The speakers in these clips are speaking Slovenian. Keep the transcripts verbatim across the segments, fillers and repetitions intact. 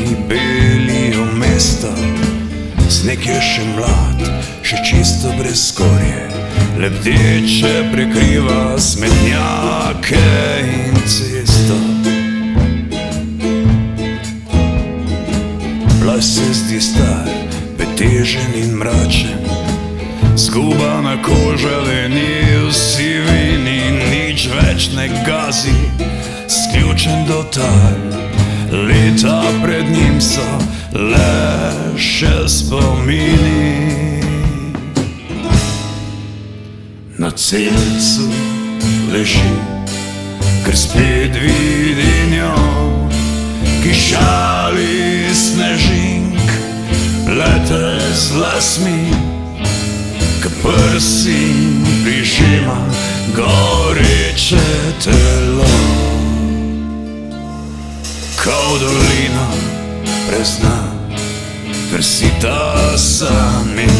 dlani belijo mesto. Sneg je še mlad, še čisto brez skorje, lebdeče prekriva smetnjake in cesto. Plaz se zdi star, betežen in mračen, zgubana koža veni v sivini, nič več ne gazi, sključen do tal. Leta pred njim so le še spomini. Na celcu leži, ker spet vidi njo, ki šali snežink, plete z lasmi, k prsim prižima goreče telo. Ko dolina prezna, drsita sami.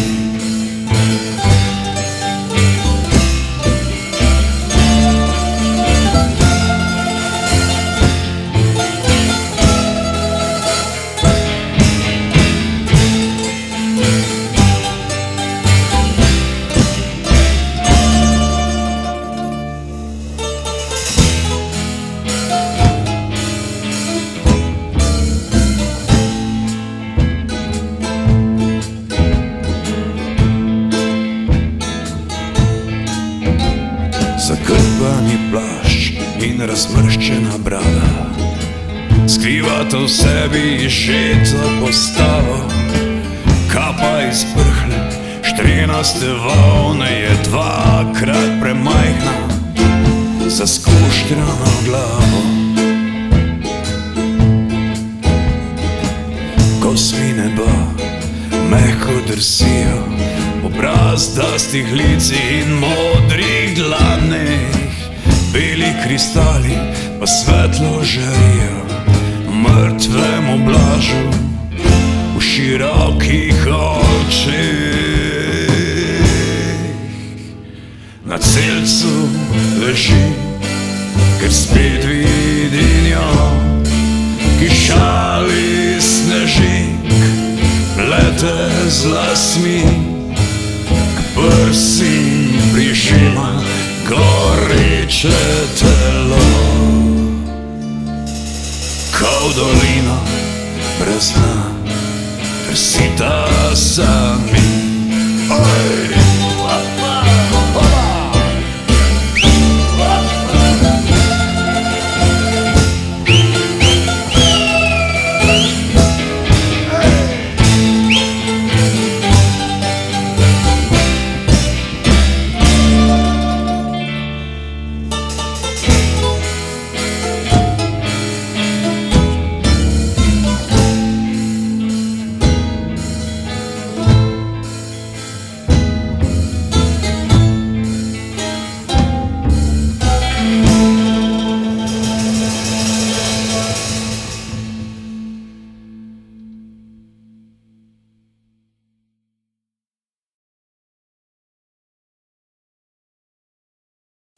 Zakrpani plašč in razmrščena brada skrivata v sebi žeto postavo. Kapa iz prhle, štrenaste volne je dvakrat premajhna za skuštrano glavo. Kosmi neba mehko drsijo obraz dastih lic in modrih dlanih, beli kristali pa svetlo žarijo mrtvemu blažu v širokih očeh. Na celcu leži, ker spet vidi njo, ki šali snežink, plete z lasmi, prsim prižima goreče telo. Ko dolino prezna, drsita sami. Oj!